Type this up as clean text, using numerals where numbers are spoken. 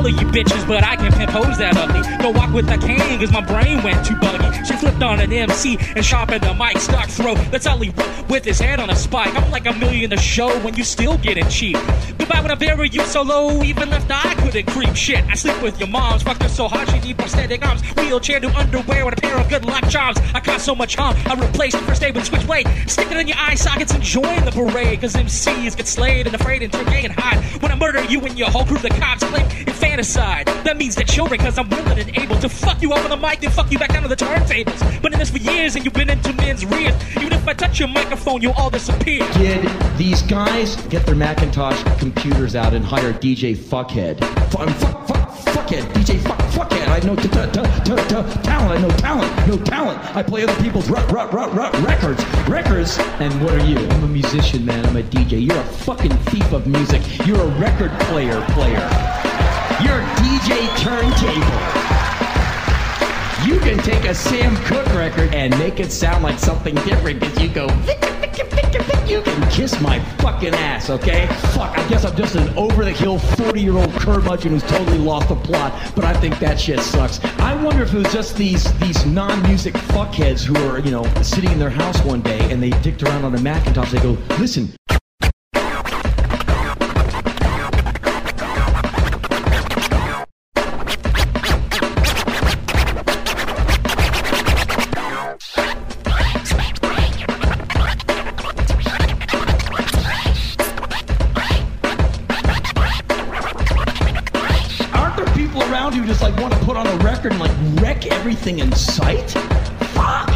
all of you bitches, but I can't impose that ugly. Go walk with the cane, cause my brain went too buggy. She flipped on an MC and sharpened the mic, stuck throw. That's all he with his head on a spike. I'm like $1 million a show when you still getting cheap. Goodbye when I bury you so low, even left eye couldn't creep. Shit, I sleep with your moms, fucked her so hard she need prosthetic arms. Wheelchair to underwear with a pair of good luck charms. I caused so much harm, I replaced the first aid with a switchblade. Stick it in your eye sockets and join the parade, cause MCs get slayed and afraid and turn gay and hide. When I murder you and your whole crew, the cops claim infanticide. That means they're children, cause I'm willing and able to fuck you up on the mic and fuck you back down to the turntables. Been in this for years and you've been into men's rears. Even if I touch your microphone, you'll all disappear. Did these guys get their Macintosh computers out and hire DJ Fuckhead? Fuckhead, DJ Fuckhead. I know talent, I know talent. I play other people's records. And what are you? I'm a musician, man. I'm a DJ. You're a fucking thief of music. You're a record player. You're a DJ turntable. You can take a Sam Cooke record and make it sound like something different because you go, you can kiss my fucking ass, okay? Fuck, I guess I'm just an over-the-hill 40-year-old curmudgeon who's totally lost the plot, but I think that shit sucks. I wonder if it was just these non-music fuckheads who are, sitting in their house one day and they dicked around on a Macintosh. They go, listen. Who just want to put on a record and wreck everything in sight? Fuck!